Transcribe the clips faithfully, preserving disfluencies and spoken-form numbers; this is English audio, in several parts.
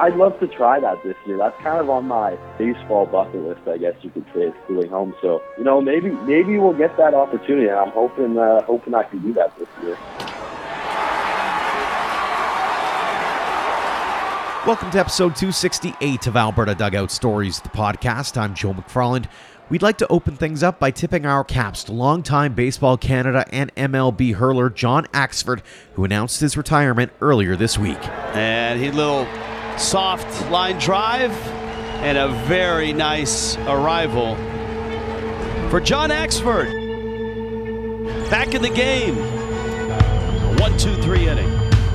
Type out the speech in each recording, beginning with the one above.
I'd love to try that this year. That's kind of on my baseball bucket list, I guess you could say, schooling home. So, you know, maybe maybe we'll get that opportunity, and I'm hoping uh, hoping I can do that this year. Welcome to episode two sixty-eight of Alberta Dugout Stories, the podcast. I'm Joe McFarland. We'd like to open things up by tipping our caps to longtime Baseball Canada and M L B hurler John Axford, who announced his retirement earlier this week. And he little soft line drive and a very nice arrival for John Axford. Back in the game. one two three inning.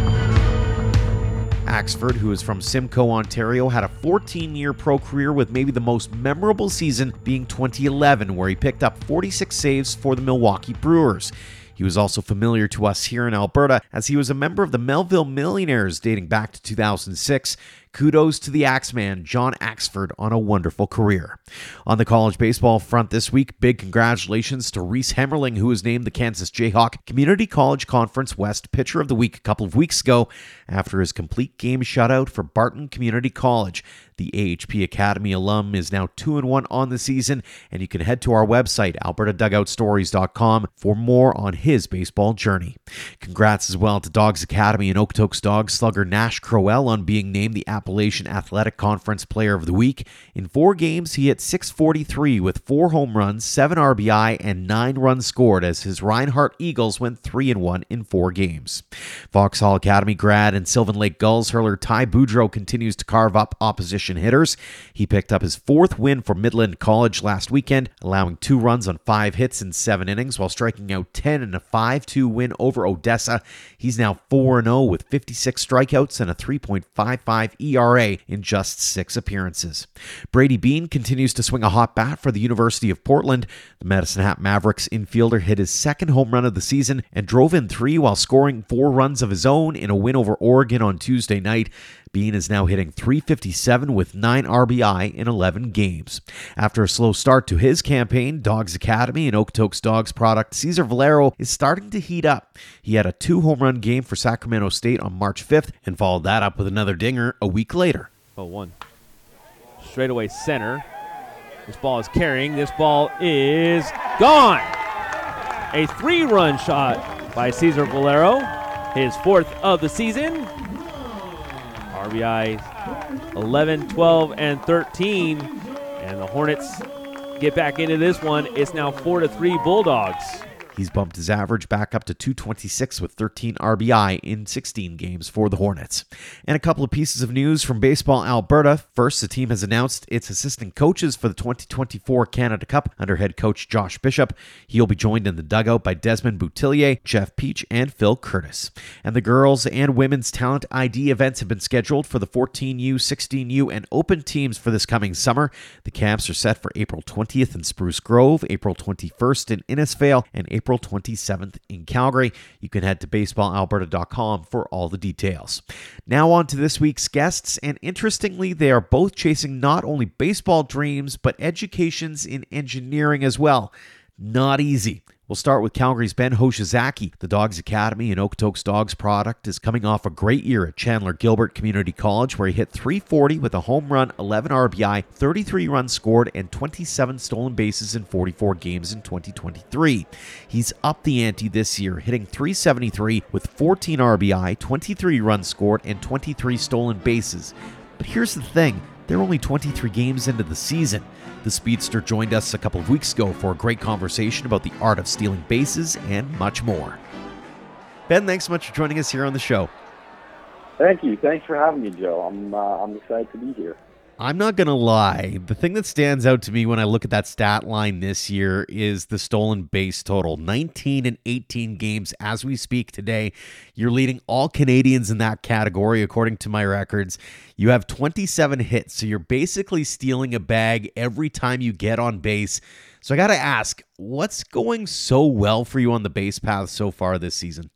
Axford, who is from Simcoe, Ontario, had a fourteen-year pro career with maybe the most memorable season being twenty eleven, where he picked up forty-six saves for the Milwaukee Brewers. He was also familiar to us here in Alberta as he was a member of the Melville Millionaires dating back to two thousand six. Kudos to the Axeman, John Axford, on a wonderful career. On the college baseball front this week, big congratulations to Reese Hemmerling, who was named the Kansas Jayhawk Community College Conference West Pitcher of the Week a couple of weeks ago after his complete game shutout for Barton Community College. The A H P Academy alum is now two and one on the season, and you can head to our website, alberta dugout stories dot com, for more on his baseball journey. Congrats as well to Dogs Academy and Okotoks dog slugger Nash Crowell on being named the Appalachian Athletic Conference Player of the Week. In four games, he hit six forty-three with four home runs, seven R B I, and nine runs scored as his Reinhardt Eagles went three and one in four games. Vauxhall Academy grad and Sylvan Lake Gulls hurler Ty Boudreau continues to carve up opposition hitters. He picked up his fourth win for Midland College last weekend, allowing two runs on five hits in seven innings while striking out ten in a five two win over Odessa. He's now four and oh with fifty-six strikeouts and a three point five five E R A in just six appearances. Brady Bean continues to swing a hot bat for the University of Portland. The Medicine Hat Mavericks infielder hit his second home run of the season and drove in three while scoring four runs of his own in a win over Oregon on Tuesday night. Bean is now hitting three fifty-seven with nine R B I in eleven games. After a slow start to his campaign, Dogs Academy and Okotoks Dogs product Cesar Valero is starting to heat up. He had a two-home run game for Sacramento State on March fifth and followed that up with another dinger a week later. Oh, one. Straightaway center. This ball is carrying. This ball is gone. A three-run shot by Cesar Valero, his fourth of the season. R B I eleven, twelve, and thirteen. And the Hornets get back into this one. It's now four to three Bulldogs. He's bumped his average back up to two twenty-six with thirteen R B I in sixteen games for the Hornets. And a couple of pieces of news from Baseball Alberta. First, the team has announced its assistant coaches for the twenty twenty-four Canada Cup under head coach Josh Bishop. He'll be joined in the dugout by Desmond Boutillier, Jeff Peach, and Phil Curtis. And the girls' and women's talent I D events have been scheduled for the fourteen U, sixteen U, and open teams for this coming summer. The camps are set for April twentieth in Spruce Grove, April twenty-first in Innisfail, and April April twenty-seventh in Calgary. You can head to baseball alberta dot com for all the details. Now on to this week's guests, and interestingly, they are both chasing not only baseball dreams, but educations in engineering as well. Not easy. We'll start with Calgary's Ben Hoshizaki. The Dogs Academy and Okotoks Dogs product is coming off a great year at Chandler Gilbert Community College, where he hit three forty with a home run, eleven R B I, thirty-three runs scored, and twenty-seven stolen bases in forty-four games in twenty twenty-three. He's up the ante this year, hitting three seventy-three with fourteen R B I, twenty-three runs scored, and twenty-three stolen bases. But here's the thing, they're only twenty-three games into the season. The speedster joined us a couple of weeks ago for a great conversation about the art of stealing bases and much more. Ben, thanks so much for joining us here on the show. Thank you. Thanks for having me, Joe. I'm uh, I'm excited to be here. I'm not going to lie. The thing that stands out to me when I look at that stat line this year is the stolen base total. nineteen and eighteen games as we speak today. You're leading all Canadians in that category, according to my records. You have twenty-seven hits, so you're basically stealing a bag every time you get on base. So I got to ask, what's going so well for you on the base path so far this season?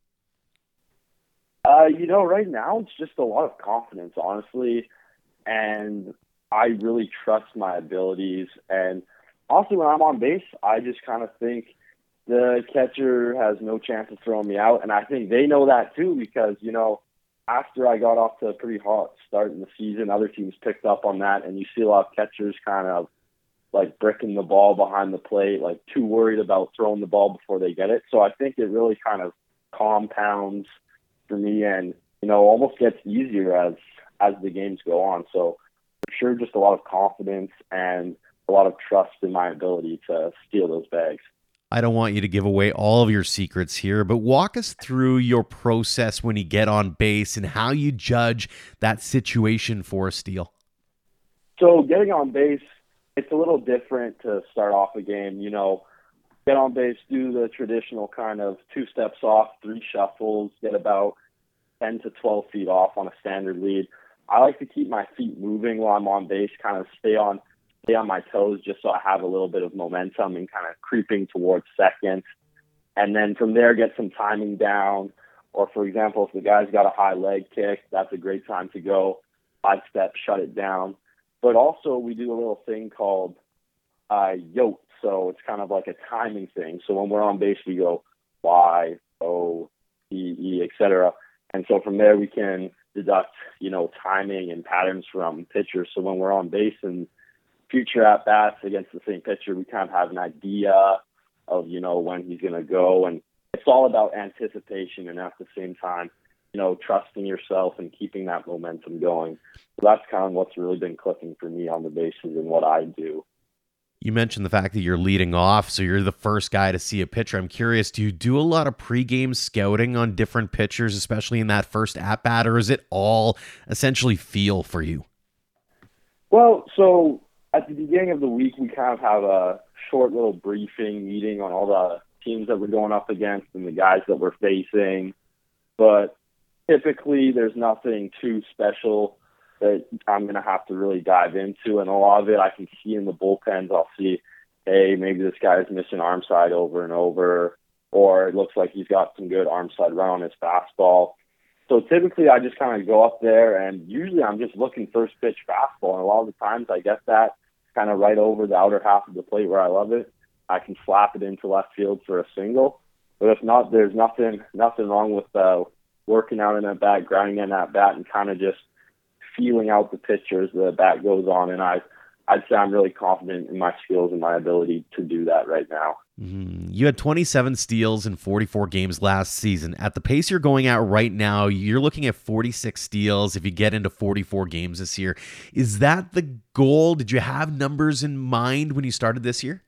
Uh, you know, right now it's just a lot of confidence, honestly. And I really trust my abilities. And also when I'm on base, I just kind of think the catcher has no chance of throwing me out. And I think they know that too because, you know, after I got off to a pretty hot start in the season, other teams picked up on that, and you see a lot of catchers kind of like bricking the ball behind the plate, like too worried about throwing the ball before they get it. So I think it really kind of compounds for me, and you know, almost gets easier as as the games go on. So for sure, just a lot of confidence and a lot of trust in my ability to steal those bags. I don't want you to give away all of your secrets here, but walk us through your process when you get on base and how you judge that situation for a steal. So getting on base, it's a little different to start off a game. You know, get on base, do the traditional kind of two steps off, three shuffles, get about ten to twelve feet off on a standard lead. I like to keep my feet moving while I'm on base, kind of stay on stay on my toes just so I have a little bit of momentum and kind of creeping towards second. And then from there, get some timing down. Or, for example, if the guy's got a high leg kick, that's a great time to go five step, shut it down. But also we do a little thing called uh, yoke. So it's kind of like a timing thing. So when we're on base, we go Y, O, E, E, et cetera. And so from there, we can deduct, you know, timing and patterns from pitchers. So when we're on base and future at-bats against the same pitcher, we kind of have an idea of, you know, when he's going to go. And it's all about anticipation and at the same time, you know, trusting yourself and keeping that momentum going. So that's kind of what's really been clicking for me on the bases and what I do. You mentioned the fact that you're leading off, so you're the first guy to see a pitcher. I'm curious, do you do a lot of pregame scouting on different pitchers, especially in that first at-bat, or is it all essentially feel for you? Well, so at the beginning of the week, we kind of have a short little briefing meeting on all the teams that we're going up against and the guys that we're facing. But typically, there's nothing too special that I'm going to have to really dive into. And a lot of it I can see in the bullpens. I'll see, hey, maybe this guy's missing arm side over and over, or it looks like he's got some good arm side run on his fastball. So typically I just kind of go up there, and usually I'm just looking first pitch fastball. And a lot of the times I get that kind of right over the outer half of the plate where I love it. I can slap it into left field for a single. But if not, there's nothing nothing wrong with uh, working out in that bat, grinding in that bat, and kind of just feeling out the pitch as the bat goes on. And I, I'd say I'm really confident in my skills and my ability to do that right now. Mm-hmm. You had twenty-seven steals in forty-four games last season. At the pace you're going at right now, you're looking at forty-six steals if you get into forty-four games this year. Is that the goal? Did you have numbers in mind when you started this year?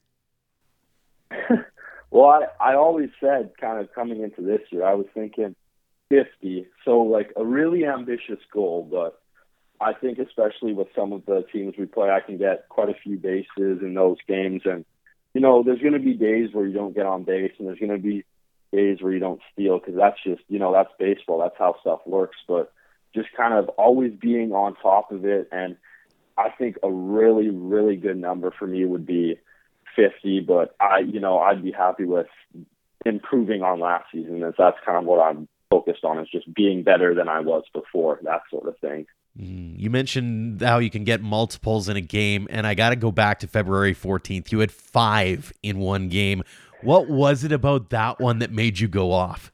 Well, I, I always said kind of coming into this year, I was thinking fifty. So like a really ambitious goal, but I think especially with some of the teams we play, I can get quite a few bases in those games. And, you know, there's going to be days where you don't get on base, and there's going to be days where you don't steal, because that's just, you know, that's baseball. That's how stuff works. But just kind of always being on top of it. And I think a really, really good number for me would be fifty. But, I, you know, I'd be happy with improving on last season. As that's kind of what I'm focused on, is just being better than I was before, that sort of thing. You mentioned how you can get multiples in a game, and I got to go back to February fourteenth. You had five in one game. What was it about that one that made you go off?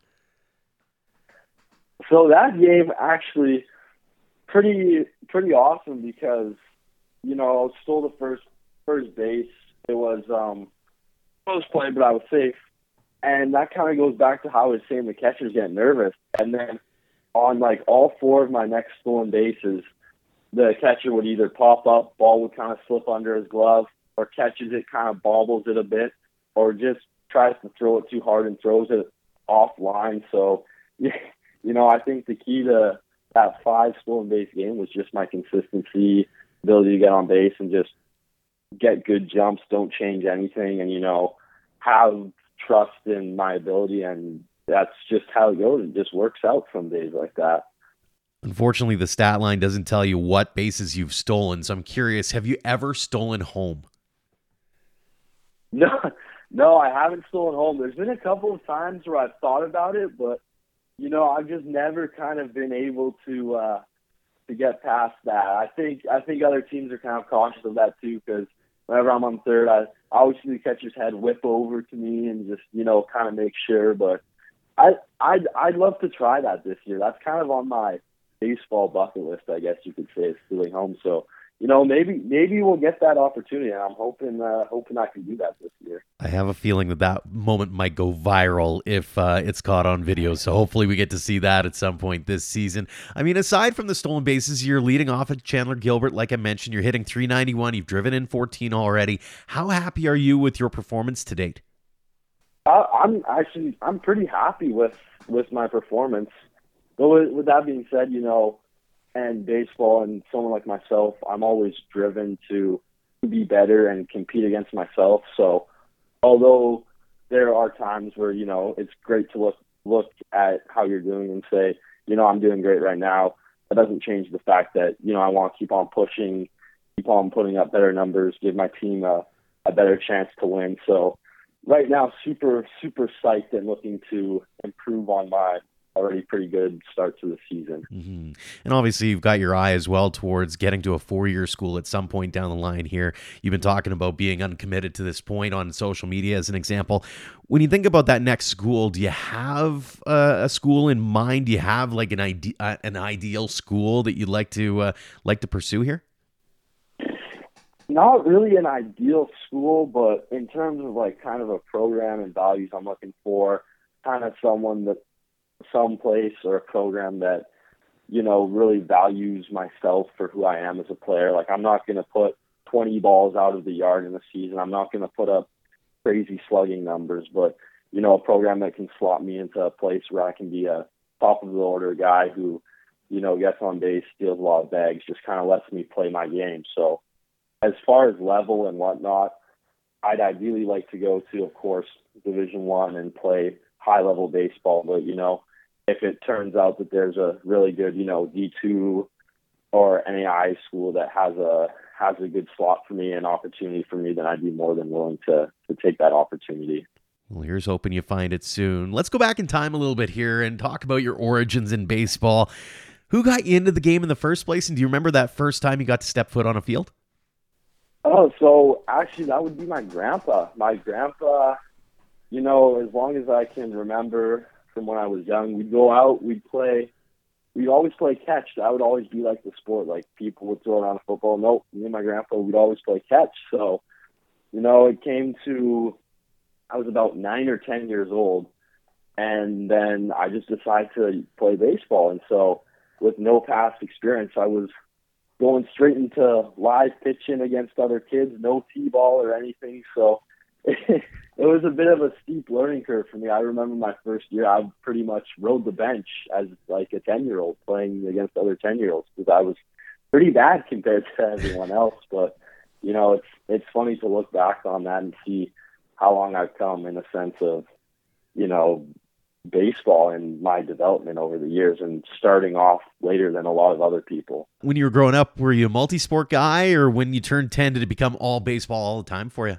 So that game actually pretty pretty awesome because, you know, I was still the first first base. It was um, close play, but I was safe. And that kind of goes back to how I was saying the catchers get nervous. And then on like all four of my next stolen bases, the catcher would either pop up, ball would kind of slip under his glove, or catches it, kind of bobbles it a bit, or just tries to throw it too hard and throws it offline. So, you know, I think the key to that five stolen base game was just my consistency, ability to get on base and just get good jumps, don't change anything, and, you know, have trust in my ability, and that's just how it goes. It just works out some days like that. Unfortunately, the stat line doesn't tell you what bases you've stolen, so I'm curious, have you ever stolen home? No, no, I haven't stolen home. There's been a couple of times where I've thought about it, but, you know, I've just never kind of been able to uh, to get past that. I think I think other teams are kind of cautious of that too, because whenever I'm on third, I, I always see the catcher's head whip over to me and just, you know, kind of make sure. But I, I'd, I'd love to try that this year. That's kind of on my baseball bucket list, I guess you could say, is stealing home. So, you know, maybe maybe we'll get that opportunity, and I'm hoping uh, hoping I can do that this year. I have a feeling that that moment might go viral if uh, it's caught on video, so hopefully we get to see that at some point this season. I mean, aside from the stolen bases, you're leading off at Chandler Gilbert, like I mentioned. You're hitting three ninety-one. You've driven in fourteen already. How happy are you with your performance to date? Uh, I'm actually I'm pretty happy with, with my performance. But with, with that being said, you know, and baseball and someone like myself, I'm always driven to be better and compete against myself. So although there are times where, you know, it's great to look look at how you're doing and say, you know, I'm doing great right now, that doesn't change the fact that, you know, I want to keep on pushing, keep on putting up better numbers, give my team a, a better chance to win. So right now, super, super psyched and looking to improve on my already pretty good start to the season. Mm-hmm. And obviously you've got your eye as well towards getting to a four-year school at some point down the line here. You've been talking about being uncommitted to this point on social media as an example. When you think about that next school, do you have uh, a school in mind? Do you have like an ide- uh, an ideal school that you'd like to uh, like to pursue here? Not really an ideal school, but in terms of like kind of a program and values I'm looking for, kind of someone that some place or a program that, you know, really values myself for who I am as a player. Like, I'm not going to put twenty balls out of the yard in a season. I'm not going to put up crazy slugging numbers, but, you know, a program that can slot me into a place where I can be a top of the order guy who, you know, gets on base, steals a lot of bags, just kind of lets me play my game. So as far as level and whatnot, I'd ideally like to go to, of course, Division One and play high-level baseball. But, you know, if it turns out that there's a really good, you know, D two or N A I A school that has a has a good slot for me, an opportunity for me, then I'd be more than willing to to take that opportunity. Well, here's hoping you find it soon. Let's go back in time a little bit here and talk about your origins in baseball. Who got you into the game in the first place, and do you remember that first time you got to step foot on a field? Oh, so actually that would be my grandpa. My grandpa, you know, as long as I can remember from when I was young, we'd go out, we'd play, we'd always play catch. That would always be like the sport. Like, people would throw around a football. Nope, me and my grandpa, we'd always play catch. So, you know, it came to, I was about nine or ten years old, and then I just decided to play baseball. And so with no past experience, I was going straight into live pitching against other kids, no T-ball or anything. So it was a bit of a steep learning curve for me. I remember my first year, I pretty much rode the bench as like a ten-year-old playing against other ten-year-olds because I was pretty bad compared to everyone else. But, you know, it's it's funny to look back on that and see how long I've come in a sense of, you know, baseball and my development over the years and starting off later than a lot of other people. When you were growing up, were you a multi-sport guy, or when you turned ten, did it become all baseball all the time for you?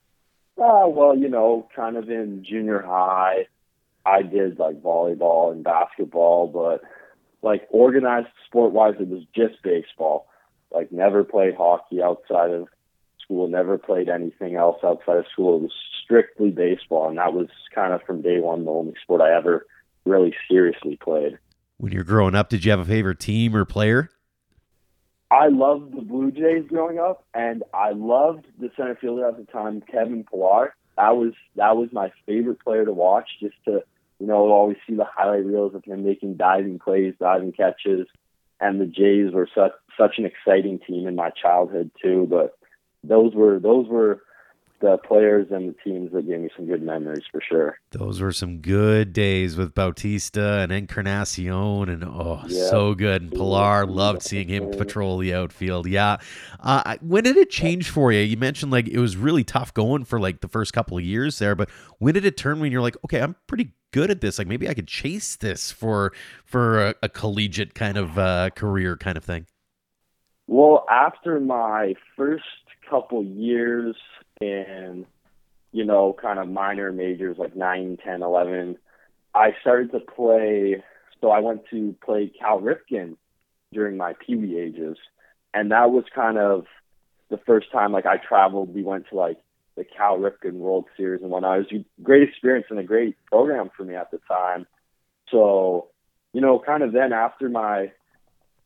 Uh, well, you know, kind of in junior high, I did like volleyball and basketball, but like organized sport-wise, it was just baseball. Like, never played hockey outside of school, never played anything else outside of school. It was strictly baseball, and that was kind of from day one the only sport I ever really seriously played. When you were growing up, did you have a favorite team or player? I loved the Blue Jays growing up, and I loved the center fielder at the time, Kevin Pillar. That was that was my favorite player to watch, just to, you know, always see the highlight reels of him making diving plays, diving catches. And the Jays were such such an exciting team in my childhood too. But those were those were the players and the teams that gave me some good memories for sure. Those were some good days with Bautista and Encarnacion, and oh, yeah, so good. And Pillar, loved seeing him patrol the outfield. Yeah. Uh, when did it change for you? You mentioned like it was really tough going for like the first couple of years there, but when did it turn when you're like, okay, I'm pretty good at this. Like, maybe I could chase this for for a, a collegiate kind of uh, career kind of thing? Well, after my first couple years in, you know, kind of minor majors like nine, ten, eleven, I started to play. So I went to play Cal Ripken during my Pee-wee ages. And that was kind of the first time, like, I traveled. We went to, like, the Cal Ripken World Series and whatnot. It was a great experience and a great program for me at the time. So, you know, kind of then after my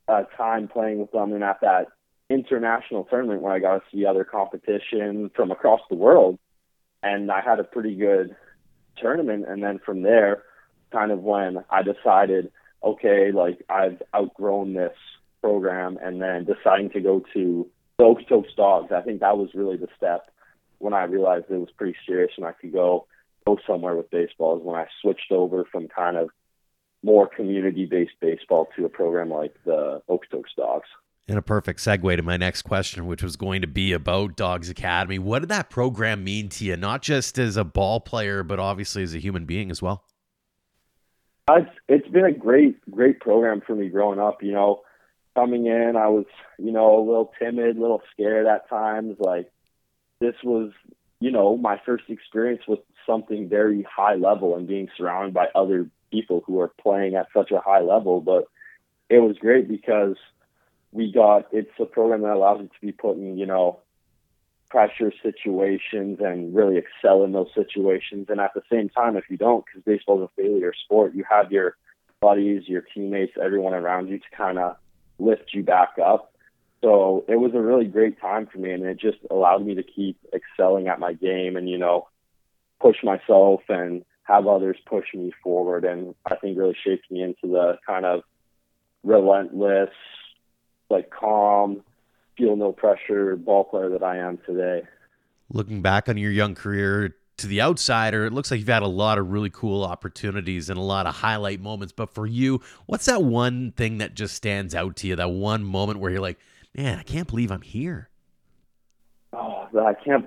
uh, time playing with them, and at that international tournament where I got to see other competition from across the world, and I had a pretty good tournament. And then from there, kind of when I decided, okay, like I've outgrown this program, and then deciding to go to the Okotoks Dogs, I think that was really the step when I realized it was pretty serious and I could go go somewhere with baseball, is when I switched over from kind of more community-based baseball to a program like the Okotoks Dogs. And a perfect segue to my next question, which was going to be about Dogs Academy. What did that program mean to you, not just as a ball player, but obviously as a human being as well? It's, it's been a great, great program for me growing up. You know, coming in, I was, you know, a little timid, a little scared at times. Like, this was, you know, my first experience with something very high level and being surrounded by other people who are playing at such a high level. But it was great because we got, it's a program that allows you to be put in, you know, pressure situations and really excel in those situations. And at the same time, if you don't, because baseball is a failure sport, you have your buddies, your teammates, everyone around you to kind of lift you back up. So it was a really great time for me, and it just allowed me to keep excelling at my game and, you know, push myself and have others push me forward. And I think really shaped me into the kind of relentless, like calm, feel no pressure ball player that I am today. Looking back on your young career, to the outsider, it looks like you've had a lot of really cool opportunities and a lot of highlight moments. But for you, what's that one thing that just stands out to you, that one moment where you're like, man, I can't believe I'm here? Oh, I can't.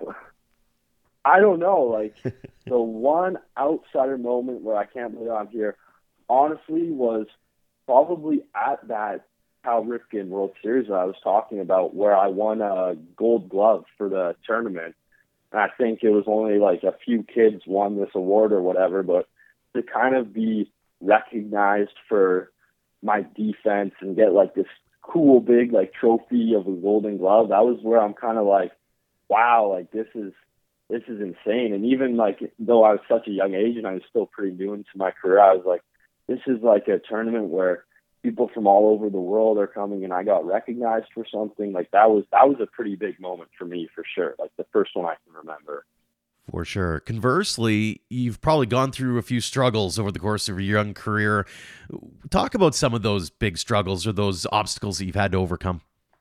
I don't know. Like, the one outsider moment where I can't believe I'm here, honestly, was probably at that Cal Ripken World Series that I was talking about, where I won a gold glove for the tournament. And I think it was only like a few kids won this award or whatever, but to kind of be recognized for my defense and get like this cool big like trophy of a golden glove, that was where I'm kind of like, wow, like this is this is insane. And even like, though I was such a young age and I was still pretty new into my career, I was like, this is like a tournament where people from all over the world are coming and I got recognized for something. Like that was that was a pretty big moment for me, for sure. Like the first one I can remember. For sure. Conversely, you've probably gone through a few struggles over the course of your young career. Talk about some of those big struggles or those obstacles that you've had to overcome.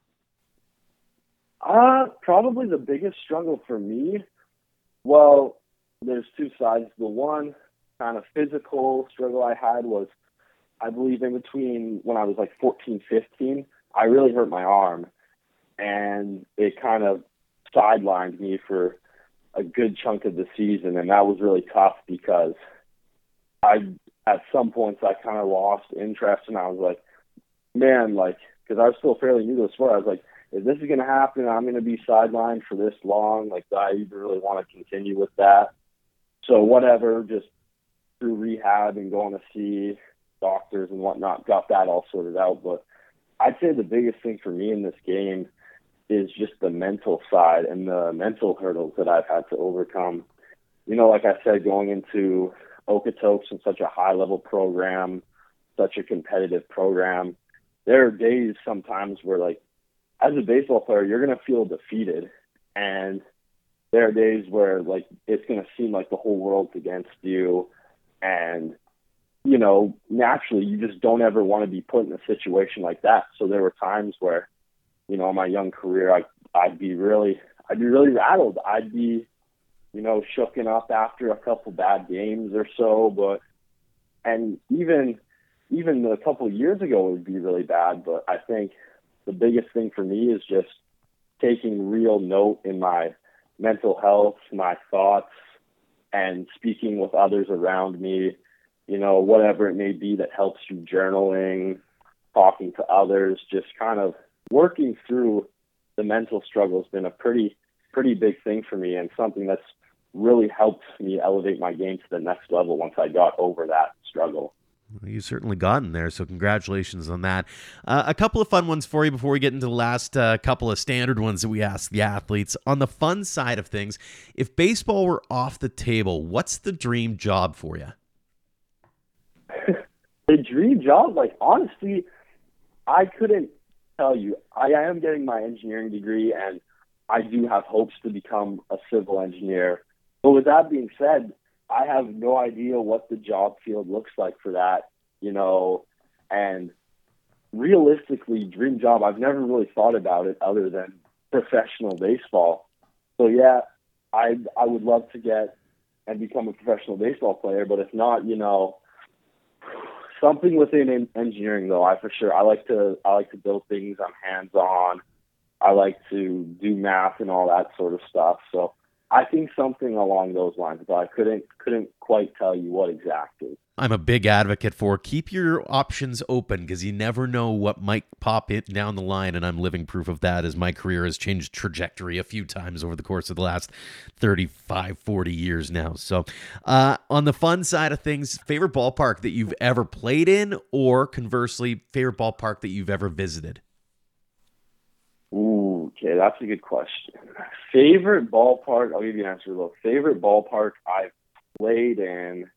Uh, probably the biggest struggle for me, well, there's two sides. The one kind of physical struggle I had was, I believe in between when I was like fourteen, fifteen, I really hurt my arm, and it kind of sidelined me for a good chunk of the season. And that was really tough because I, at some points I kind of lost interest, and I was like, man, like, cause I was still fairly new to the sport. I was like, if this is going to happen, I'm going to be sidelined for this long. Like, do I even really want to continue with that? So whatever, just through rehab and going to see doctors and whatnot, got that all sorted out. But I'd say the biggest thing for me in this game is just the mental side and the mental hurdles that I've had to overcome. You know, like I said, going into Okotoks in such a high-level program, such a competitive program, there are days sometimes where, like, as a baseball player, you're going to feel defeated. And there are days where, like, it's going to seem like the whole world's against you. And, you know, naturally, you just don't ever want to be put in a situation like that. So there were times where, you know, in my young career, I, I'd be really, I'd be really rattled. I'd be, you know, shooken up after a couple bad games or so. But, and even, even a couple of years ago, it would be really bad. But I think the biggest thing for me is just taking real note in my mental health, my thoughts, and speaking with others around me, you know, whatever it may be that helps you, journaling, talking to others, just kind of working through the mental struggle has been a pretty, pretty big thing for me, and something that's really helped me elevate my game to the next level once I got over that struggle. Well, you've certainly gotten there, so congratulations on that. Uh, a couple of fun ones for you before we get into the last uh, couple of standard ones that we ask the athletes. On the fun side of things, if baseball were off the table, what's the dream job for you? The dream job? Like, honestly, I couldn't tell you, I am getting my engineering degree, and I do have hopes to become a civil engineer. But with that being said, I have no idea what the job field looks like for that, you know, and realistically, dream job, I've never really thought about it other than professional baseball. So yeah, I I would love to get and become a professional baseball player, but if not, you know, something within engineering though, I for sure. I like to I like to build things. I'm hands on. I like to do math and all that sort of stuff. So I think something along those lines, but I couldn't couldn't quite tell you what exactly. I'm a big advocate for keep your options open because you never know what might pop it down the line, and I'm living proof of that as my career has changed trajectory a few times over the course of the last thirty-five, forty years now. So uh, on the fun side of things, favorite ballpark that you've ever played in, or conversely, favorite ballpark that you've ever visited? Ooh, okay, that's a good question. Favorite ballpark, I'll give you an answer though. Favorite ballpark I've played in,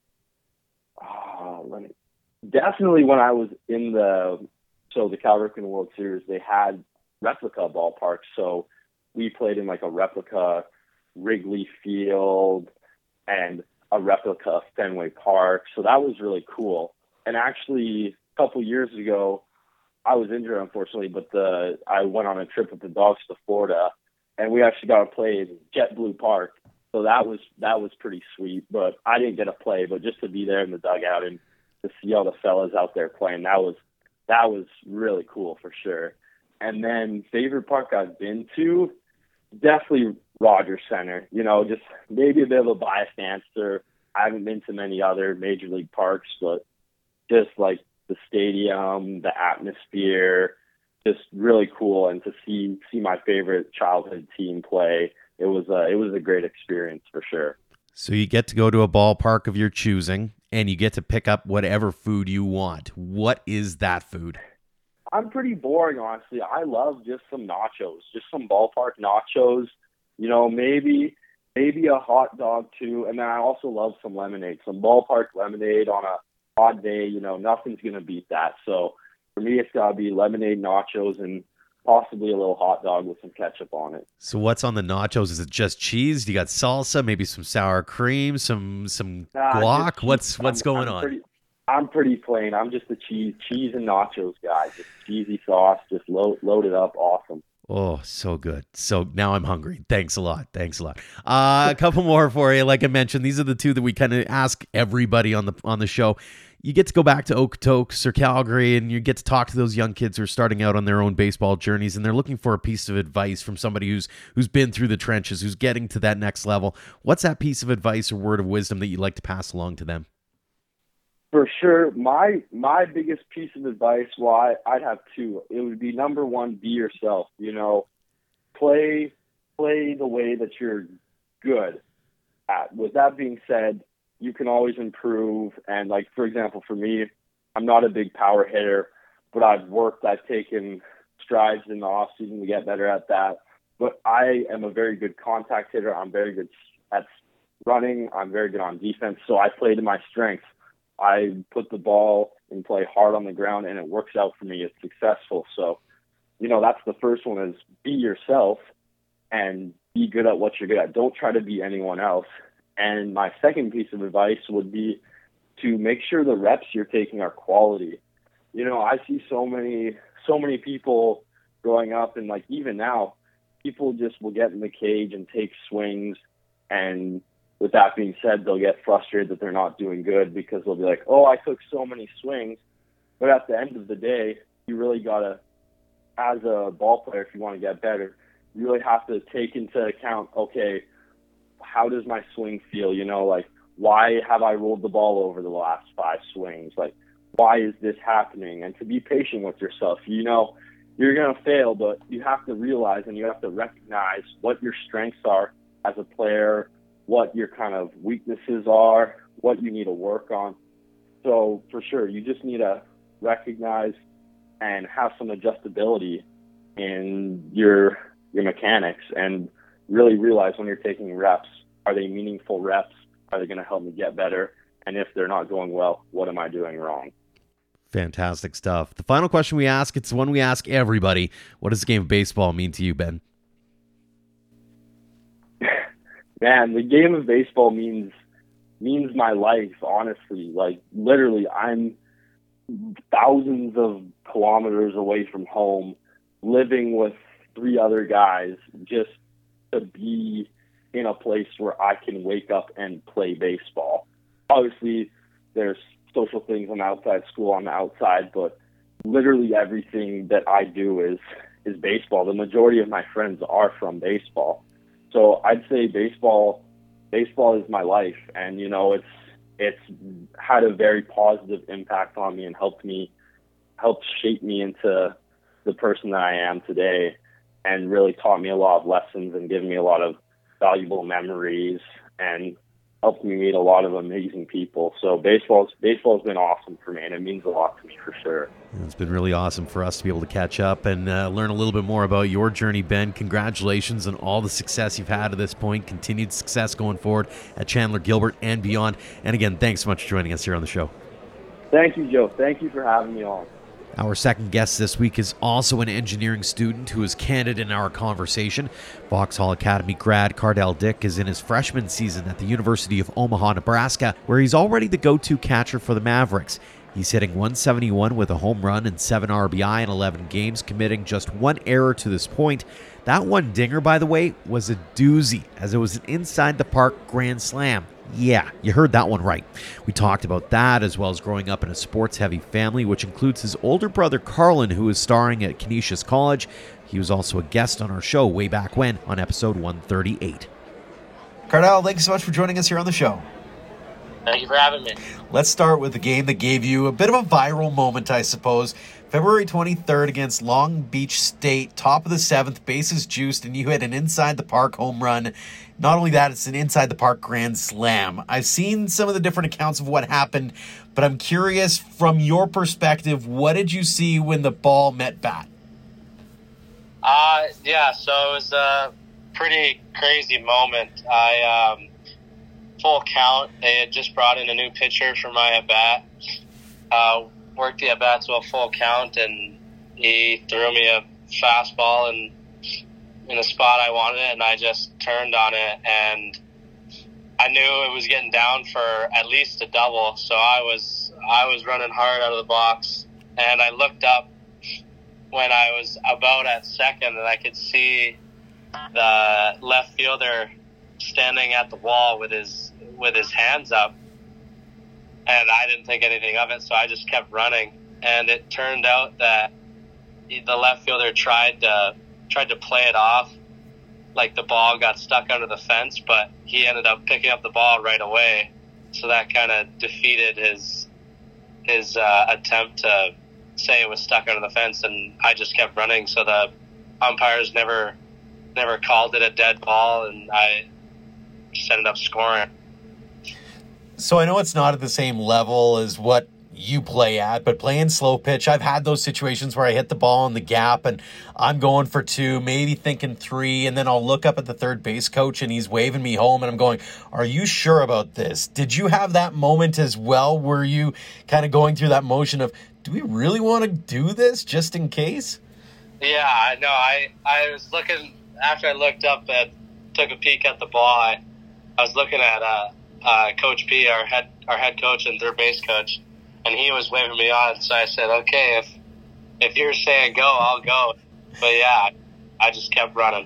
uh, let me, definitely when I was in the, so the Cal Ripken World Series, they had replica ballparks. So we played in like a replica Wrigley Field and a replica Fenway Park. So that was really cool. And actually, a couple years ago, I was injured, unfortunately, but the I went on a trip with the dogs to Florida, and we actually got to play in JetBlue Park. So that was that was pretty sweet. But I didn't get to play, but just to be there in the dugout and to see all the fellas out there playing, that was that was really cool for sure. And then favorite park I've been to, definitely Rogers Center. You know, just maybe a bit of a biased answer. I haven't been to many other major league parks, but just like the stadium, the atmosphere, just really cool. And to see see my favorite childhood team play, it was a, it was a great experience for sure. So you get to go to a ballpark of your choosing, and you get to pick up whatever food you want. What is that food? I'm pretty boring, honestly. I love just some nachos, just some ballpark nachos. You know, maybe maybe a hot dog too, and then I also love some lemonade, some ballpark lemonade on a odd day. You know, nothing's gonna beat that. So for me, it's gotta be lemonade, nachos, and possibly a little hot dog with some ketchup on it. So what's on the nachos? Is it just cheese? Do you got salsa? Maybe some sour cream? Some some Nah, guac? just What's cheese. what's I'm, going I'm on? Pretty, I'm pretty plain. I'm just a cheese cheese and nachos guy. Just cheesy sauce, just load load it up. Awesome. Oh, so good. So now I'm hungry. Thanks a lot. Thanks a lot. Uh, a couple more for you. Like I mentioned, these are the two that we kind of ask everybody on the on the show. You get to go back to Okotoks or Calgary, and you get to talk to those young kids who are starting out on their own baseball journeys, and they're looking for a piece of advice from somebody who's who's been through the trenches, who's getting to that next level. What's that piece of advice or word of wisdom that you'd like to pass along to them? For sure, my my biggest piece of advice, well, I, I'd have two. It would be number one, be yourself. You know, play play the way that you're good at. With that being said, you can always improve. And like, for example, for me, I'm not a big power hitter, but I've worked, I've taken strides in the off season to get better at that. But I am a very good contact hitter. I'm very good at running. I'm very good on defense. So I play to my strengths. I put the ball and play hard on the ground, and it works out for me. It's successful. So, you know, that's the first one, is be yourself and be good at what you're good at. Don't try to be anyone else. And my second piece of advice would be to make sure the reps you're taking are quality. You know, I see so many, so many people growing up, and like even now, people just will get in the cage and take swings, and with that being said, they'll get frustrated that they're not doing good because they'll be like, oh, I took so many swings. But at the end of the day, you really got to, as a ball player, if you want to get better, you really have to take into account, okay, how does my swing feel? You know, like, why have I rolled the ball over the last five swings? Like, why is this happening? And to be patient with yourself. You know, you're going to fail, but you have to realize and you have to recognize what your strengths are as a player, what your kind of weaknesses are, what you need to work on. So for sure, you just need to recognize and have some adjustability in your your mechanics and really realize when you're taking reps, are they meaningful reps? Are they going to help me get better? And if they're not going well, what am I doing wrong? Fantastic stuff. The final question we ask, it's the one we ask everybody. What does the game of baseball mean to you, Ben? Man, the game of baseball means means my life, honestly. Like, literally, I'm thousands of kilometers away from home, living with three other guys, just to be in a place where I can wake up and play baseball. Obviously, there's social things on the outside, school on the outside, but literally everything that I do is is baseball. The majority of my friends are from baseball. So I'd say baseball baseball is my life, and you know, it's it's had a very positive impact on me and helped me helped shape me into the person that I am today, and really taught me a lot of lessons and given me a lot of valuable memories and helped me meet a lot of amazing people. So baseball's baseball's been awesome for me, and it means a lot to me for sure. It's been really awesome for us to be able to catch up and uh, learn a little bit more about your journey, Ben. Congratulations on all the success you've had to this point. Continued success going forward at Chandler Gilbert and beyond. And again, thanks so much for joining us here on the show. Thank you, Joe. Thank you for having me on. Our second guest this week is also an engineering student who is candid in our conversation. Vauxhall Academy grad Cardell Dick is in his freshman season at the University of Omaha, Nebraska, where he's already the go-to catcher for the Mavericks. He's hitting one seventy-one with a home run and seven R B I in eleven games, committing just one error to this point. That one dinger, by the way, was a doozy, as it was an inside-the-park grand slam. Yeah, you heard that one right. We talked about that, as well as growing up in a sports-heavy family, which includes his older brother Carlin, who is starring at Canisius College. He was also a guest on our show way back when, on episode one thirty-eight. Cardell, thank you so much for joining us here on the show. Thank you for having me. Let's start with the game that gave you a bit of a viral moment, I suppose. February twenty-third against Long Beach State, top of the seventh, bases juiced, and you hit an inside-the-park home run. Not only that, it's an inside-the-park grand slam. I've seen some of the different accounts of what happened, but I'm curious, from your perspective, what did you see when the ball met bat? Uh, yeah, so it was a pretty crazy moment. I, um, full count, they had just brought in a new pitcher for my at-bat. Uh, worked the at-bat to a full count, and he threw me a fastball and in a spot I wanted it, and I just turned on it, and I knew it was getting down for at least a double, so I was I was running hard out of the box, and I looked up when I was about at second, and I could see the left fielder standing at the wall with his with his hands up, and I didn't think anything of it, so I just kept running, and it turned out that the left fielder tried to tried to play it off like the ball got stuck under the fence, but he ended up picking up the ball right away, so that kind of defeated his his uh, attempt to say it was stuck under the fence, and I just kept running, so the umpires never never called it a dead ball, and I just ended up scoring. So I know it's not at the same level as what you play at, but playing slow pitch, I've had those situations where I hit the ball in the gap and I'm going for two, maybe thinking three, and then I'll look up at the third base coach and he's waving me home and I'm going, are you sure about this? Did you have that moment as well? Were you kind of going through that motion of, do we really want to do this just in case? Yeah, I know. I, I was looking, after I looked up and took a peek at the ball, I, I was looking at uh, uh, Coach P, our head, our head coach and third base coach, and he was waving me on, so I said, okay, if if you're saying go, I'll go. But yeah, I just kept running.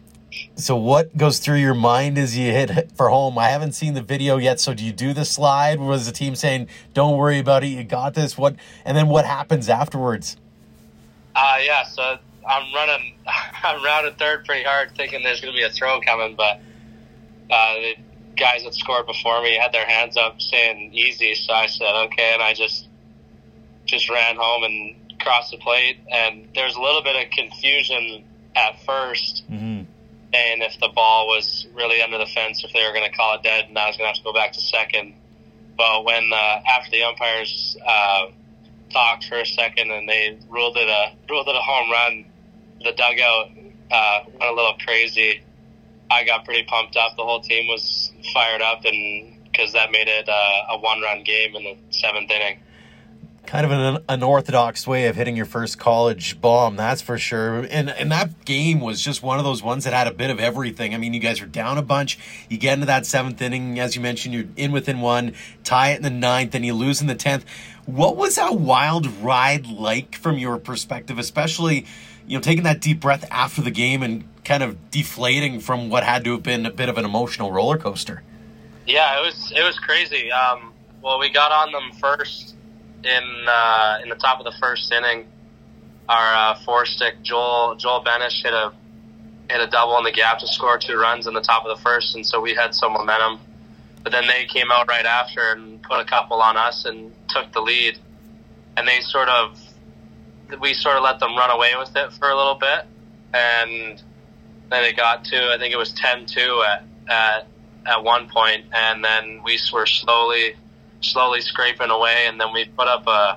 So what goes through your mind as you hit for home? I haven't seen the video yet, so do you do the slide? Was the team saying, don't worry about it, you got this? What? And then what happens afterwards? Uh, yeah, so I'm running, I'm rounding third pretty hard, thinking there's going to be a throw coming, but uh, the guys that scored before me had their hands up saying easy, so I said okay, and I just just ran home and crossed the plate, and there's a little bit of confusion at first, mm-hmm. saying if the ball was really under the fence, if they were going to call it dead, and I was going to have to go back to second. But when uh, after the umpires uh, talked for a second and they ruled it a ruled it a home run, the dugout uh, went a little crazy. I got pretty pumped up. The whole team was fired up, and because that made it uh, a one-run game in the seventh inning. Kind of an unorthodox way of hitting your first college bomb, that's for sure. And and that game was just one of those ones that had a bit of everything. I mean, you guys are down a bunch. You get into that seventh inning, as you mentioned, you're in within one, tie it in the ninth, and you lose in the tenth. What was that wild ride like from your perspective, especially, you know, taking that deep breath after the game and kind of deflating from what had to have been a bit of an emotional roller coaster? Yeah, it was it was crazy. Um, well, we got on them first. In uh, in the top of the first inning, our uh, four stick Joel Joel Benish hit a hit a double in the gap to score two runs in the top of the first, and so we had some momentum. But then they came out right after and put a couple on us and took the lead. And they sort of we sort of let them run away with it for a little bit, and then it got to I think it was ten two at at at one point, and then we were slowly. slowly scraping away, and then we put up a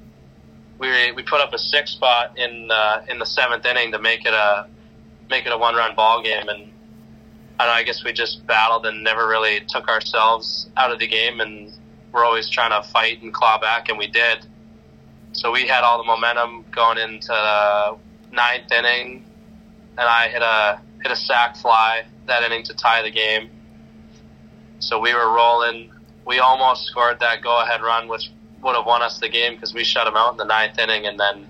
we we put up a six spot in uh, in the seventh inning to make it a make it a one run ball game. And I don't know, I guess we just battled and never really took ourselves out of the game, and we're always trying to fight and claw back, and we did. So we had all the momentum going into the ninth inning, and I hit a hit a sac fly that inning to tie the game. So we were rolling. We almost scored that go-ahead run, which would have won us the game because we shut them out in the ninth inning, and then,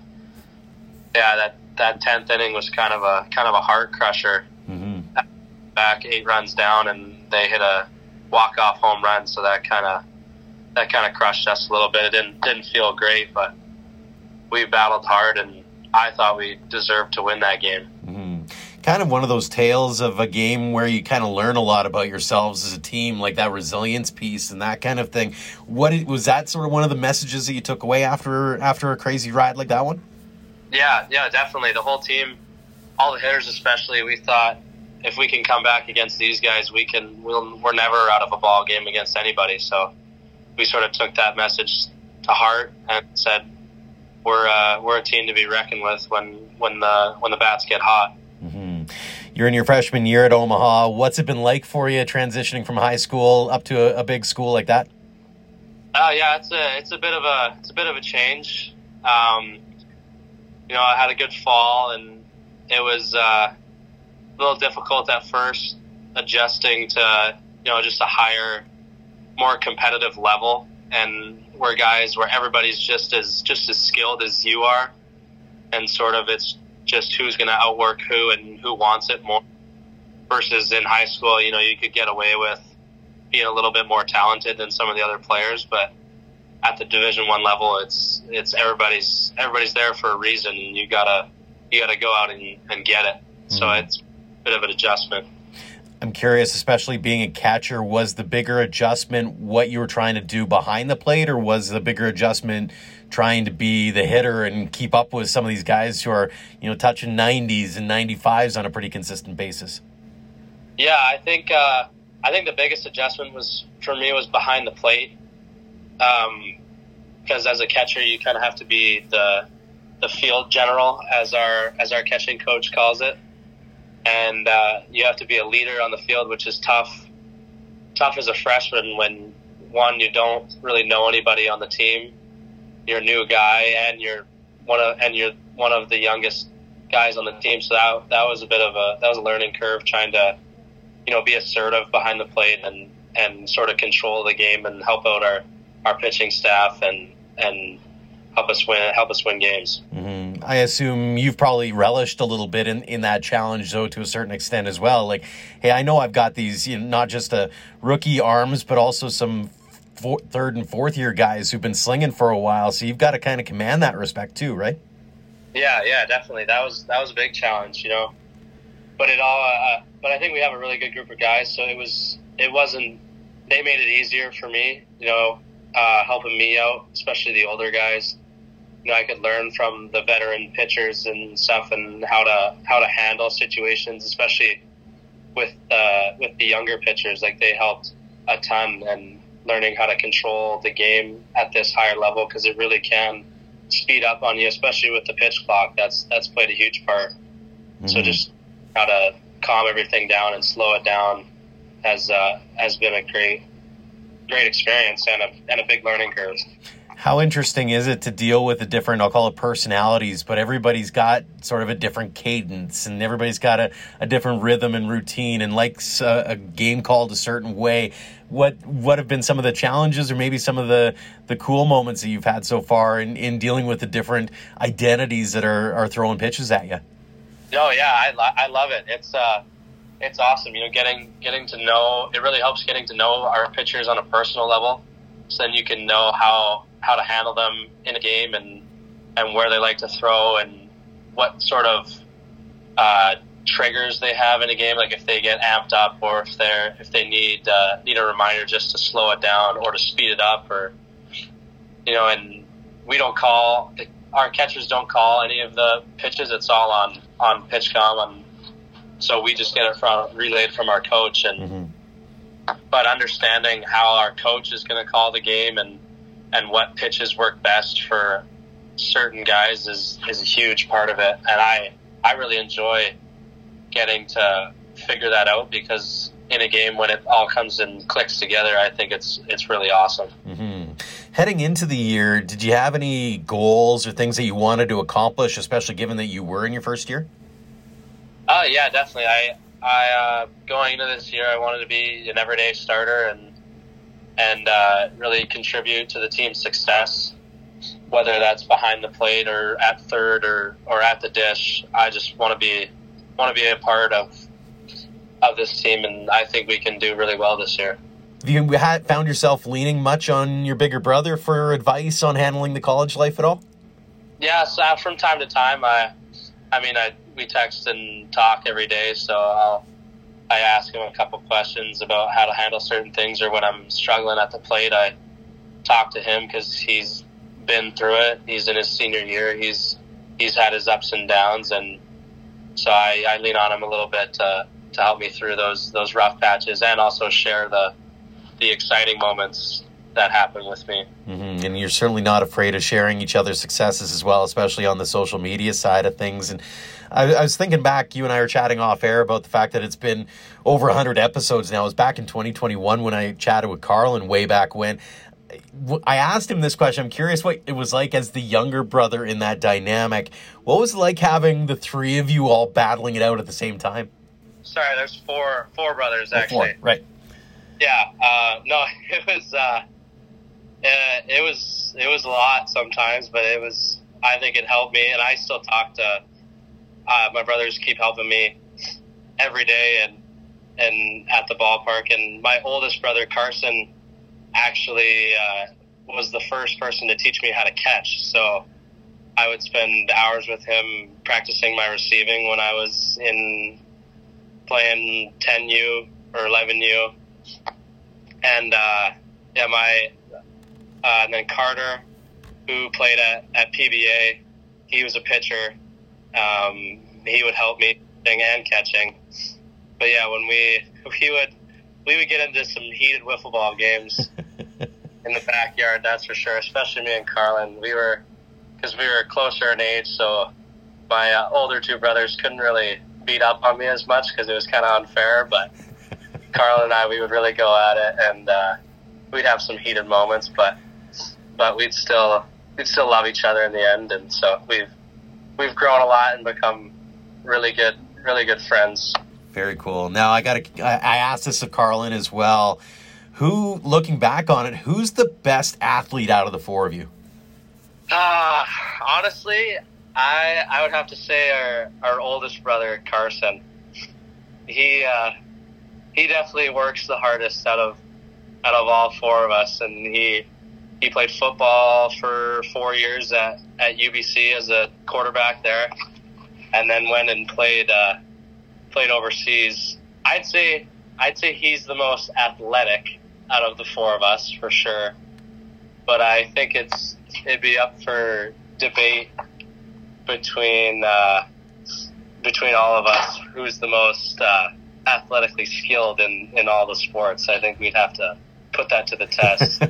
yeah, that, that tenth inning was kind of a kind of a heart crusher. Mm-hmm. Back eight runs down, and they hit a walk-off home run, so that kind of that kind of crushed us a little bit. It didn't didn't feel great, but we battled hard, and I thought we deserved to win that game. Mm-hmm. Kind of one of those tales of a game where you kind of learn a lot about yourselves as a team, like that resilience piece and that kind of thing. What was that sort of one of the messages that you took away after after a crazy ride like that one? Yeah, yeah, definitely. The whole team, all the hitters especially, we thought if we can come back against these guys, we can. We'll, we're never out of a ball game against anybody. So we sort of took that message to heart and said we're uh, we're a team to be reckoned with when when the when the bats get hot. Mm-hmm. You're in your freshman year at Omaha. What's it been like for you transitioning from high school up to a, a big school like that? Oh uh, yeah, it's a it's a bit of a it's a bit of a change. Um, you know, I had a good fall, and it was uh, a little difficult at first adjusting to you know just a higher, more competitive level, and where guys where everybody's just as just as skilled as you are, and sort of it's. Just who's going to outwork who and who wants it more versus in high school, you know, you could get away with being a little bit more talented than some of the other players, but at the Division One level, it's, it's everybody's, everybody's there for a reason, and you gotta, you gotta go out and, and get it. Mm-hmm. So it's a bit of an adjustment. I'm curious, especially being a catcher, was the bigger adjustment what you were trying to do behind the plate, or was the bigger adjustment trying to be the hitter and keep up with some of these guys who are, you know, touching nineties and ninety-fives on a pretty consistent basis? Yeah, I think uh, I think the biggest adjustment was for me was behind the plate, um, because as a catcher you kind of have to be the the field general, as our as our catching coach calls it, and uh, you have to be a leader on the field, which is tough. Tough as a freshman when one you don't really know anybody on the team. You're a new guy, and you're one of and you're one of the youngest guys on the team. So that that was a bit of a that was a learning curve, trying to you know be assertive behind the plate and, and sort of control the game and help out our, our pitching staff and and help us win help us win games. Mm-hmm. I assume you've probably relished a little bit in, in that challenge, though, to a certain extent as well. Like, hey, I know I've got these, you know, not just a rookie arms, but also some four, third and fourth year guys who've been slinging for a while. So you've got to kind of command that respect too, right? Yeah, yeah, definitely. That was that was a big challenge, you know. But it all, uh, but I think we have a really good group of guys. So it was, it wasn't. They made it easier for me, you know, uh, helping me out, especially the older guys. You know, I could learn from the veteran pitchers and stuff, and how to how to handle situations, especially with uh, with the younger pitchers. Like, they helped a ton, and learning how to control the game at this higher level, because it really can speed up on you, especially with the pitch clock. That's that's played a huge part. Mm-hmm. So just how to calm everything down and slow it down has uh, has been a great great experience and a and a big learning curve. How interesting is it to deal with the different, I'll call it personalities, but everybody's got sort of a different cadence and everybody's got a, a different rhythm and routine and likes a, a game called a certain way. What what have been some of the challenges or maybe some of the, the cool moments that you've had so far in, in dealing with the different identities that are, are throwing pitches at you? Oh, yeah, I, lo- I love it. It's uh, it's awesome, you know, getting getting to know, it really helps getting to know our pitchers on a personal level, so then you can know how how to handle them in a game and, and where they like to throw and what sort of uh, triggers they have in a game, like if they get amped up or if they're if they need uh, need a reminder just to slow it down or to speed it up, or you know. And we don't call, our catchers don't call any of the pitches. It's all on on PitchCom, and so we just get it from relayed from our coach. And mm-hmm. but understanding how our coach is going to call the game and and what pitches work best for certain guys is, is a huge part of it. And I, I really enjoy getting to figure that out, because in a game when it all comes and clicks together, I think it's it's really awesome. Mm-hmm. Heading into the year, did you have any goals or things that you wanted to accomplish, especially given that you were in your first year? Uh, yeah, definitely. I, I uh, going into this year, I wanted to be an everyday starter and and uh, really contribute to the team's success, whether that's behind the plate or at third or, or at the dish. I just want to be want to be a part of of this team, and I think we can do really well this year. Have you had, found yourself leaning much on your bigger brother for advice on handling the college life at all? Yeah, so from time to time, I, I mean, I we text and talk every day, so I'll. I ask him a couple questions about how to handle certain things, or when I'm struggling at the plate, I talk to him because he's been through it. He's in his senior year. He's he's had his ups and downs, and so I, I lean on him a little bit to to help me through those those rough patches, and also share the the exciting moments that happen with me. Mm-hmm. And you're certainly not afraid of sharing each other's successes as well, especially on the social media side of things. And I, I was thinking back, you and I were chatting off air about the fact that it's been over one hundred episodes now. It was back in twenty twenty-one when I chatted with Carlin way back when. I asked him this question. I'm curious what it was like as the younger brother in that dynamic. What was it like having the three of you all battling it out at the same time? Sorry, there's four four brothers, oh, actually. Four, right. Yeah, uh, no, it was... Uh, Uh, it was it was a lot sometimes, but it was, I think it helped me, and I still talk to uh, my brothers. Keep helping me every day and and at the ballpark. And my oldest brother Carson actually uh, was the first person to teach me how to catch. So I would spend hours with him practicing my receiving when I was in playing ten U or eleven U, and uh, yeah, my. Uh, and then Carter, who played at, at P B A, he was a pitcher. Um, he would help me pitching and catching. But yeah, when we we would we would get into some heated wiffle ball games in the backyard, that's for sure. Especially me and Carlin, we were because we were closer in age, so my uh, older two brothers couldn't really beat up on me as much because it was kind of unfair. But Carlin and I, we would really go at it, and uh, we'd have some heated moments, but. But we'd still we'd still love each other in the end, and so we've we've grown a lot and become really good really good friends. Very cool. Now I got to I asked this of Carlin as well. Who, looking back on it, who's the best athlete out of the four of you? Uh, honestly, I I would have to say our our oldest brother Carson. He uh, he definitely works the hardest out of out of all four of us, and he. He played football for four years at, at U B C as a quarterback there, and then went and played uh, played overseas. I'd say I'd say he's the most athletic out of the four of us for sure. But I think it's it'd be up for debate between uh, between all of us who's the most uh, athletically skilled in, in all the sports. I think we'd have to put that to the test.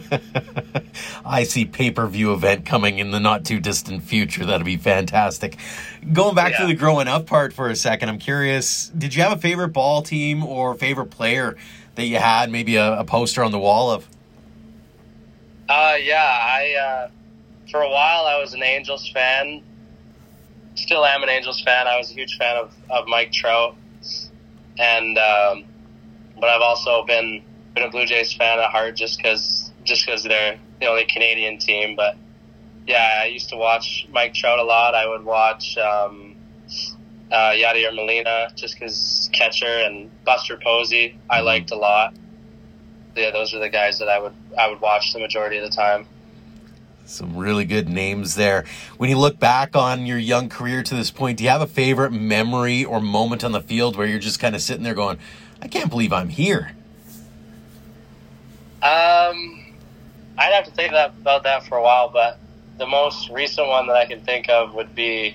I see pay-per-view event coming in the not-too-distant future. That'd be fantastic. Going back yeah. to the growing up part for a second, I'm curious, did you have a favorite ball team or favorite player that you had, maybe a, a poster on the wall of? Uh, yeah, I uh, for a while, I was an Angels fan. Still am an Angels fan. I was a huge fan of, of Mike Trout. And, um, but I've also been, been a Blue Jays fan at heart just because just because they're the only Canadian team. But, yeah, I used to watch Mike Trout a lot. I would watch um, uh, Yadier Molina just because catcher, and Buster Posey I liked a lot. Yeah, those are the guys that I would I would watch the majority of the time. Some really good names there. When you look back on your young career to this point, do you have a favorite memory or moment on the field where you're just kind of sitting there going, I can't believe I'm here? Um, I'd have to think that, about that for a while, but the most recent one that I can think of would be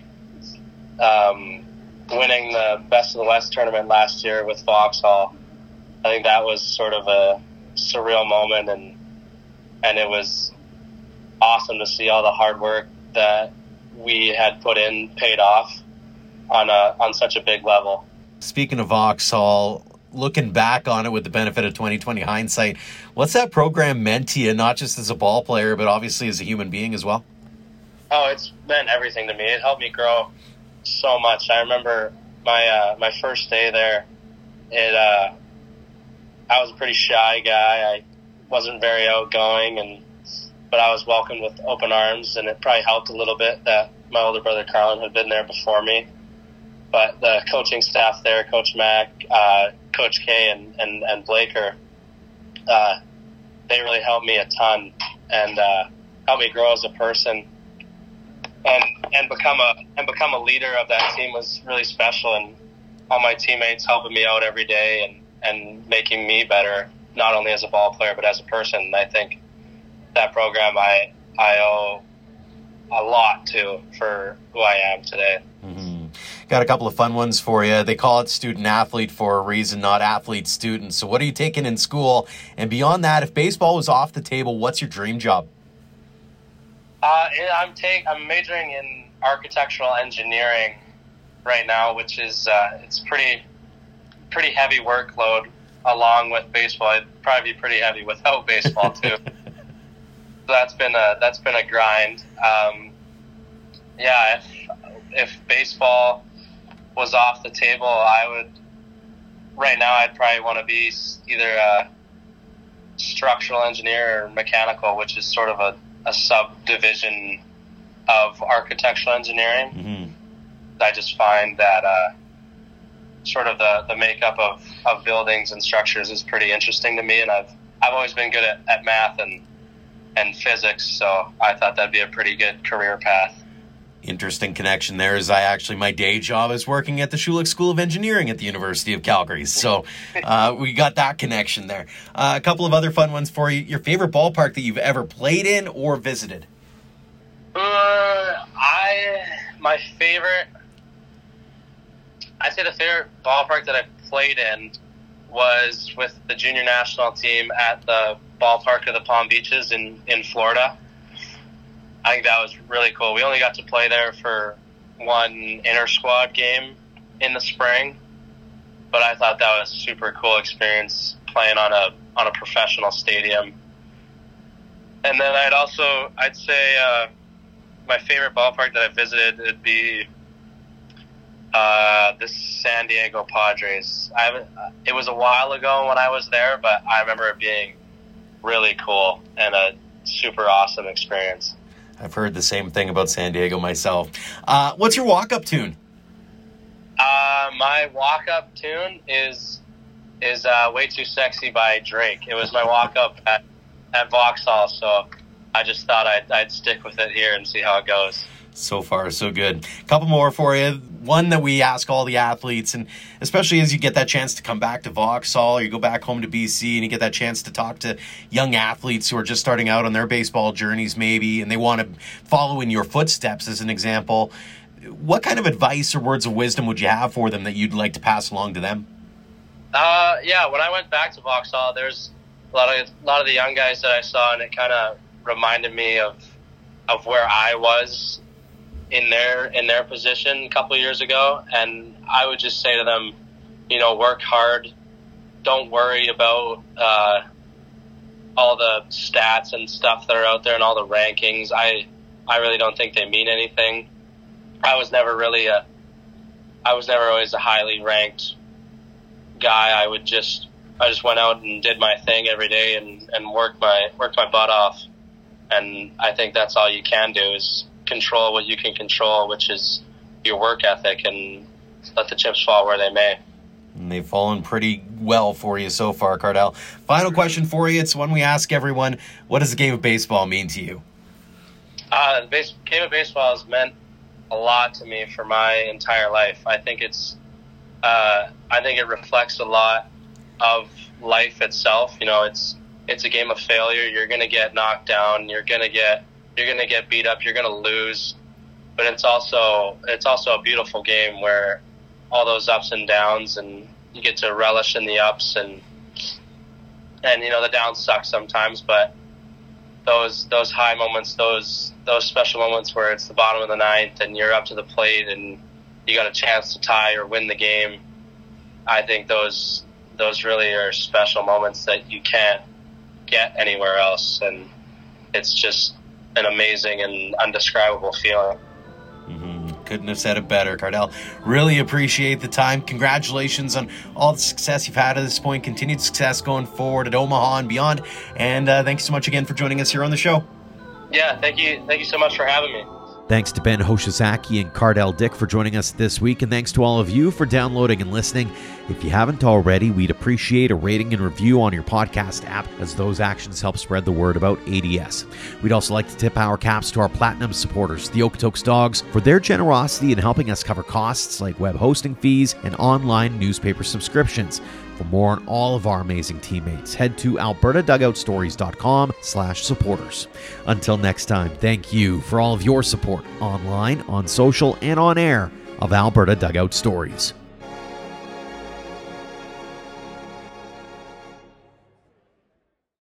um, winning the Best of the West tournament last year with Vauxhall. I think that was sort of a surreal moment, and and it was awesome to see all the hard work that we had put in paid off on a on such a big level. Speaking of Vauxhall, looking back on it with the benefit of twenty twenty hindsight, what's that program meant to you, not just as a ball player, but obviously as a human being as well? Oh, it's meant everything to me. It helped me grow so much. I remember my uh, my first day there. It uh, I was a pretty shy guy. I wasn't very outgoing, and but I was welcomed with open arms, and it probably helped a little bit that my older brother Carlin had been there before me. But the coaching staff there, Coach Mack, uh, Coach K, and, and, and Blaker, uh, they really helped me a ton and uh, helped me grow as a person. And and become a and become a leader of that team was really special, and all my teammates helping me out every day and, and making me better, not only as a ball player but as a person. And I think that program I I owe a lot to for who I am today. Mm-hmm. Got a couple of fun ones for you. They call it student athlete for a reason, not athlete student. So what are you taking in school? And beyond that, if baseball was off the table, what's your dream job? Uh, I'm take I'm majoring in architectural engineering right now, which is uh, it's pretty pretty heavy workload along with baseball. It'd probably be pretty heavy without baseball too. That's been a that's been a grind. Um, yeah, if if baseball was off the table, I would. Right now, I'd probably want to be either a structural engineer or mechanical, which is sort of a, a subdivision of architectural engineering. Mm-hmm. I just find that uh, sort of the, the makeup of, of buildings and structures is pretty interesting to me, and I've I've always been good at, at math and and physics, so I thought that'd be a pretty good career path. Interesting connection there, as I actually, my day job is working at the Schulich School of Engineering at the University of Calgary. So uh, we got that connection there. Uh, a couple of other fun ones for you. Your favorite ballpark that you've ever played in or visited? Uh, I, my favorite, I'd say the favorite ballpark that I played in was with the junior national team at the ballpark of the Palm Beaches in, in Florida. I think that was really cool. We only got to play there for one inter-squad game in the spring, but I thought that was a super cool experience playing on a on a professional stadium. And then I'd also, I'd say uh, my favorite ballpark that I visited would be uh, the San Diego Padres. I haven't, it was a while ago when I was there, but I remember it being really cool and a super awesome experience. I've heard the same thing about San Diego myself. Uh, what's your walk-up tune? Uh, my walk-up tune is is uh, Way Too Sexy by Drake. It was my walk-up at, at Vauxhall, so I just thought I'd, I'd stick with it here and see how it goes. So far, so good. A couple more for you. One that we ask all the athletes, and especially as you get that chance to come back to Vauxhall or you go back home to B C and you get that chance to talk to young athletes who are just starting out on their baseball journeys maybe, and they want to follow in your footsteps as an example. What kind of advice or words of wisdom would you have for them that you'd like to pass along to them? Uh, yeah, when I went back to Vauxhall, there's a lot of a lot of the young guys that I saw, and it kind of reminded me of of where I was in their in their position a couple of years ago. And I would just say to them, you know, work hard. Don't worry about uh, all the stats and stuff that are out there and all the rankings. I I really don't think they mean anything. I was never really a, I was never always a highly ranked guy. I would just, I just went out and did my thing every day and, and worked my, worked my butt off. And I think that's all you can do is control what you can control, which is your work ethic, and let the chips fall where they may. And they've fallen pretty well for you so far, Cardell. Final question for you. It's one we ask everyone. What does the game of baseball mean to you? Uh, the base, game of baseball has meant a lot to me for my entire life. I think it's, uh, I think it reflects a lot of life itself. You know, it's it's a game of failure. You're gonna get knocked down. You're gonna get you're gonna get beat up. You're gonna lose. But it's also it's also a beautiful game where all those ups and downs, and you get to relish in the ups, and and you know the downs suck sometimes, but those those high moments, those those special moments where it's the bottom of the ninth and you're up to the plate and you got a chance to tie or win the game, I think those those really are special moments that you can't get anywhere else, and it's just an amazing and undescribable feeling. Mm-hmm. Couldn't have said it better, Cardell. Really appreciate the time. Congratulations on all the success you've had at this point. Continued success going forward at Omaha and beyond. And uh, thanks so much again for joining us here on the show. Yeah, thank you. Thank you so much for having me. Thanks to Ben Hoshizaki and Cardell Dick for joining us this week, and thanks to all of you for downloading and listening. If you haven't already, we'd appreciate a rating and review on your podcast app, as those actions help spread the word about A D S. We'd also like to tip our caps to our Platinum supporters, the Okotoks Dogs, for their generosity in helping us cover costs like web hosting fees and online newspaper subscriptions. For more on all of our amazing teammates, head to alberta dugout stories dot com slash supporters. Until next time, thank you for all of your support online, on social, and on air of Alberta Dugout Stories.